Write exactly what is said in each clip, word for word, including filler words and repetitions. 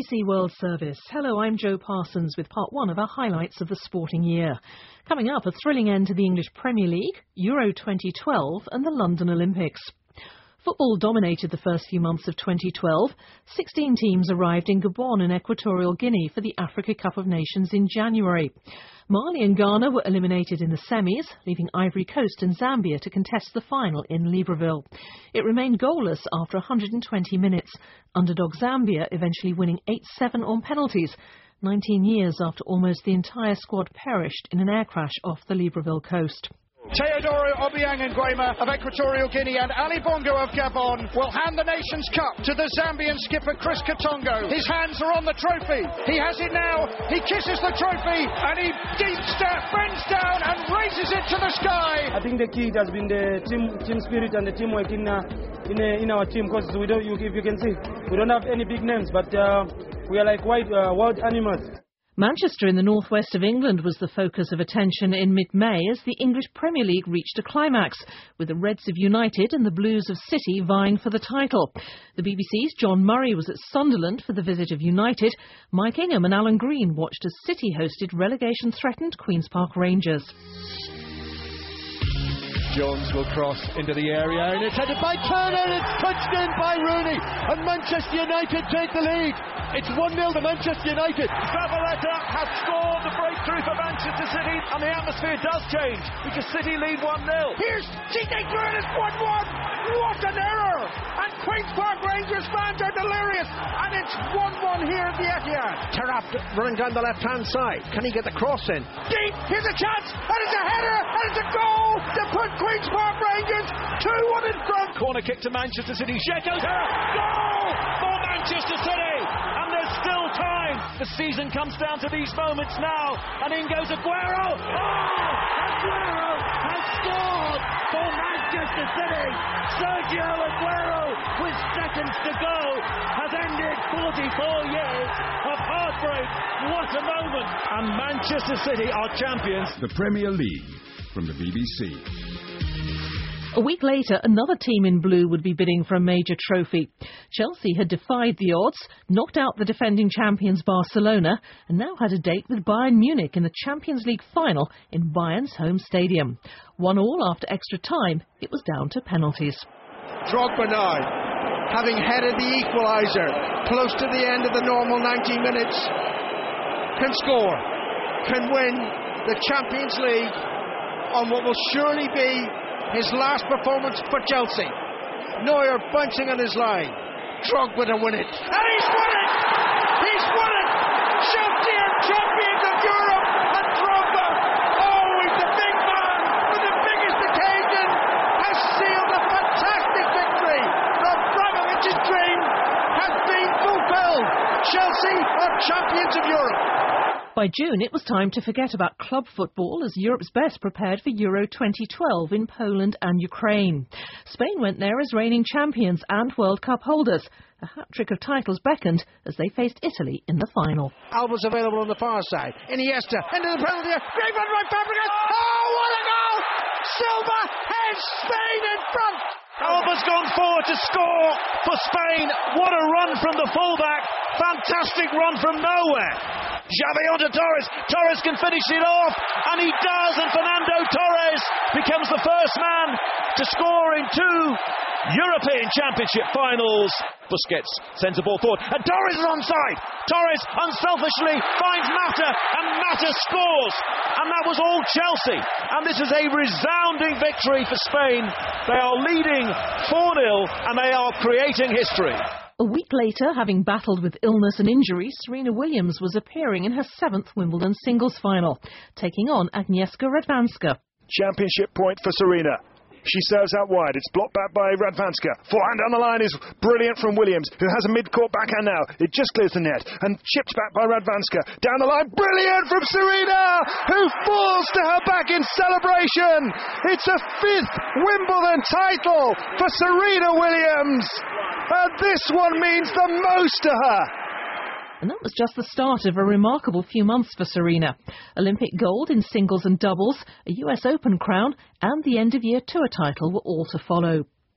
C World Service. Hello, I'm Jo Parsons with part one of our highlights of the sporting year. Coming up, a thrilling end to the English Premier League, Euro twenty twelve and the London Olympics. Football dominated the first few months of twenty twelve. sixteen teams arrived in Gabon in Equatorial Guinea for the Africa Cup of Nations in January. Mali and Ghana were eliminated in the semis, leaving Ivory Coast and Zambia to contest the final in Libreville. It remained goalless after one hundred twenty minutes. Underdog Zambia eventually winning eight seven on penalties, nineteen years after almost the entire squad perished in an air crash off the Libreville coast. Teodoro Obiang Nguema of Equatorial Guinea and Ali Bongo of Gabon will hand the Nations Cup to the Zambian skipper Chris Katongo. His hands are on the trophy. He has it now. He kisses the trophy and he deep step, bends down and raises it to the sky. I think the key has been the team team spirit and the teamwork in uh, in, uh, in our team, because we don't, you, if you can see, we don't have any big names, but uh, we are like wild, uh, wild animals. Manchester in the northwest of England was the focus of attention in mid-May as the English Premier League reached a climax, with the Reds of United and the Blues of City vying for the title. The B B C's John Murray was at Sunderland for the visit of United. Mike Ingham and Alan Green watched as City hosted relegation-threatened Queen's Park Rangers. Jones will cross into the area and it's headed by Turner and it's touched in by Rooney and Manchester United take the lead. It's one nil to Manchester United. Zabaleta has scored the breakthrough for Manchester City and the atmosphere does change because City lead one nil. Here's T J Grant, it's one one. What an error! And Queen's Park Rangers fans are delirious and it's one one here at the Etihad. Tarap running down the left-hand side. Can he get the cross in? Deep, here's a chance and it's a header and it's a goal to put Queen's Park Rangers two one in front. Corner kick to Manchester City. Dzeko, goal for Manchester City, and there's still time. The season comes down to these moments now, and in goes Aguero. Oh, Aguero has scored for Manchester City. Sergio Aguero, with seconds to go, has ended forty-four years of heartbreak. What a moment! And Manchester City are champions. The Premier League from the B B C. A week later, another team in blue would be bidding for a major trophy. Chelsea had defied the odds, knocked out the defending champions Barcelona, and now had a date with Bayern Munich in the Champions League final in Bayern's home stadium. One all after extra time, it was down to penalties. Drogba now, having headed the equaliser, close to the end of the normal ninety minutes, can score, can win the Champions League on what will surely be his last performance for Chelsea. Neuer bouncing on his line. Drogba to win it. And he's won it! He's won it! Chelsea are champions of Europe! And Drogba, oh, he's the big man for the biggest occasion, has sealed a fantastic victory. Abramovich's dream has been fulfilled. Chelsea are champions of Europe. By June, it was time to forget about club football as Europe's best prepared for Euro twenty twelve in Poland and Ukraine. Spain went there as reigning champions and World Cup holders. A hat-trick of titles beckoned as they faced Italy in the final. Alba's available on the far side. Iniesta into the penalty area. Great run right Fabregas. Oh, what a goal! Silva has Spain in front. Alba's gone forward to score for Spain. What a run from the fullback. Fantastic run from nowhere. Xavi onto Torres. Torres can finish it off, and he does, and Fernando Torres becomes the first man to score in two European Championship finals. Busquets sends the ball forward, and Torres is onside. Torres unselfishly finds Mata, and Mata scores. And that was all Chelsea. And this is a resounding victory for Spain. They are leading four nil, and they are creating history. A week later, having battled with illness and injury, Serena Williams was appearing in her seventh Wimbledon singles final, taking on Agnieszka Radwanska. Championship point for Serena. She serves out wide. It's blocked back by Radwanska. Forehand down the line is brilliant from Williams, who has a mid-court backhand now. It just clears the net and chipped back by Radwanska. Down the line, brilliant from Serena, who falls to her back in celebration. It's a fifth Wimbledon title for Serena Williams. And this one means the most to her. And that was just the start of a remarkable few months for Serena. Olympic gold in singles and doubles, a U S Open crown, and the end-of-year tour title were all to follow.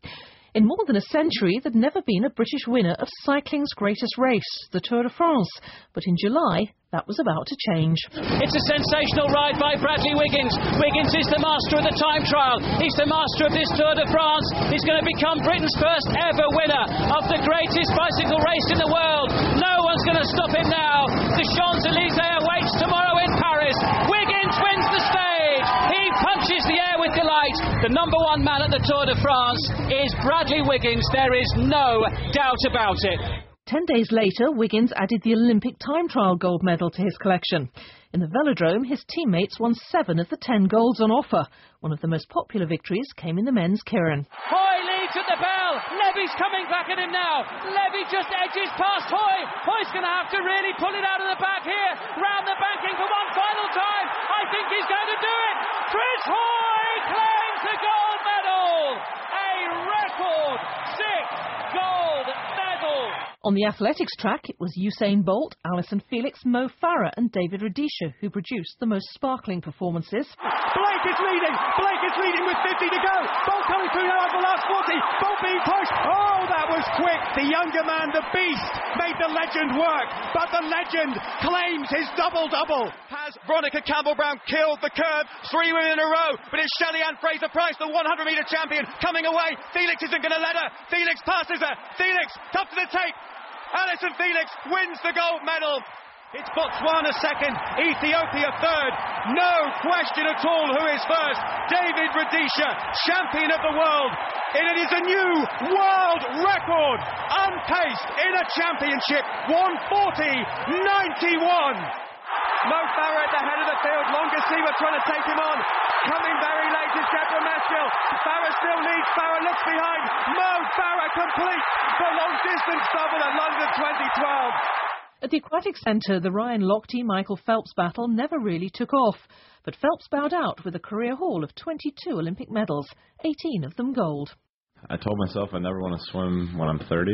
In more than a century, there'd never been a British winner of cycling's greatest race, the Tour de France. But in July, that was about to change. It's a sensational ride by Bradley Wiggins. Wiggins is the master of the time trial. He's the master of this Tour de France. He's going to become Britain's first ever winner of the greatest bicycle race in the world. No one's going to stop him now. The Champs-Élysées awaits tomorrow in Paris. Wiggins wins the stage. He punches the air with delight. The number one man at the Tour de France is Bradley Wiggins. There is no doubt about it. Ten days later, Wiggins added the Olympic time trial gold medal to his collection. In the velodrome, his teammates won seven of the ten golds on offer. One of the most popular victories came in the men's Kirin. Hoy leads at the bell. Levy's coming back at him now. Levy just edges past Hoy. Hoy's going to have to really pull it out of the back here. Round the banking for one final time. I think he's going to do it. Chris Hoy claims the gold medal. A record six gold medal. On the athletics track, it was Usain Bolt, Alison Felix, Mo Farah and David Rudisha who produced the most sparkling performances. Blake is leading! Blake is leading with fifty to go! Bolt coming through now over the last forty! Bolt being pushed! Oh, that was quick! The younger man, the beast, made the legend work, but the legend claims his double-double. Has Veronica Campbell-Brown killed the curve? Three women in a row, but it's Shelly-Ann Fraser-Price, the one hundred metre champion, coming away. Felix isn't going to let her. Felix passes her. Felix comes to the tape. Alison Felix wins the gold medal. It's Botswana second, Ethiopia third. No question at all who is first. David Rudisha, champion of the world. And it is a new world record, unpaced in a championship. one forty ninety-one. Mo Farah at the head of the field. Longasiwa trying to take him on. Coming very late is Deborah Meskell. Farah still leads. Farah looks behind. Mo Farah completes the long distance double at London twenty twelve. At the Aquatic Centre, the Ryan Lochte-Michael Phelps battle never really took off. But Phelps bowed out with a career haul of twenty-two Olympic medals, eighteen of them gold. I told myself I never want to swim when I'm thirty.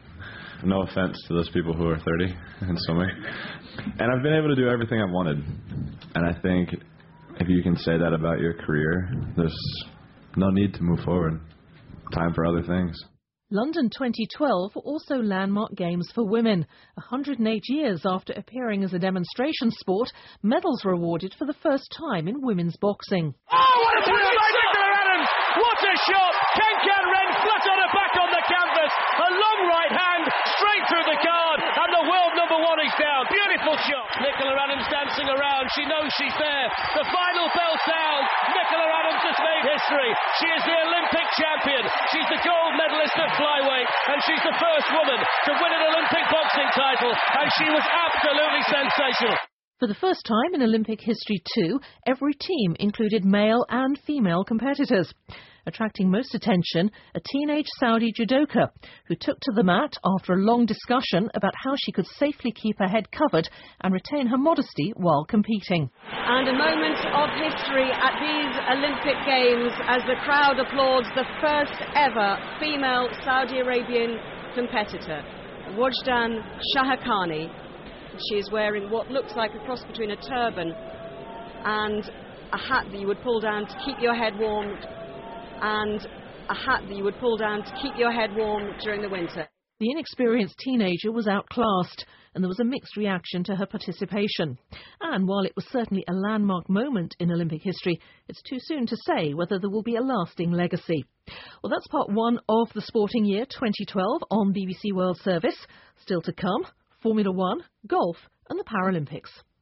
No offense to those people who are thirty in swimming. And I've been able to do everything I've wanted. And I think if you can say that about your career, there's no need to move forward. Time for other things. London twenty twelve were also landmark games for women. one hundred eight years after appearing as a demonstration sport, medals were awarded for the first time in women's boxing. Oh, what a punch by Nicola Adams! What a shot! Ken Ren flat on her back on the canvas. A long right hand, straight through the guard, and the world number one is down. Beautiful shot. Nicola Adams dancing around. She knows she's there. The final bell sounds. Nicola Adams has made history. She is the Olympic champion. She's the gold medalist at flyweight, and she's the first woman to win an Olympic boxing title, and she was absolutely sensational. For the first time in Olympic history too, every team included male and female competitors. Attracting most attention, a teenage Saudi judoka who took to the mat after a long discussion about how she could safely keep her head covered and retain her modesty while competing. And a moment of history at these Olympic Games as the crowd applauds the first ever female Saudi Arabian competitor, Wajdan Shahakhani. She is wearing what looks like a cross between a turban and a hat that you would pull down to keep your head warm, and a hat that you would pull down to keep your head warm during the winter. The inexperienced teenager was outclassed, and there was a mixed reaction to her participation. And while it was certainly a landmark moment in Olympic history, it's too soon to say whether there will be a lasting legacy. Well, that's part one of the Sporting Year twenty twelve on B B C World Service. Still to come, Formula One, golf and the Paralympics.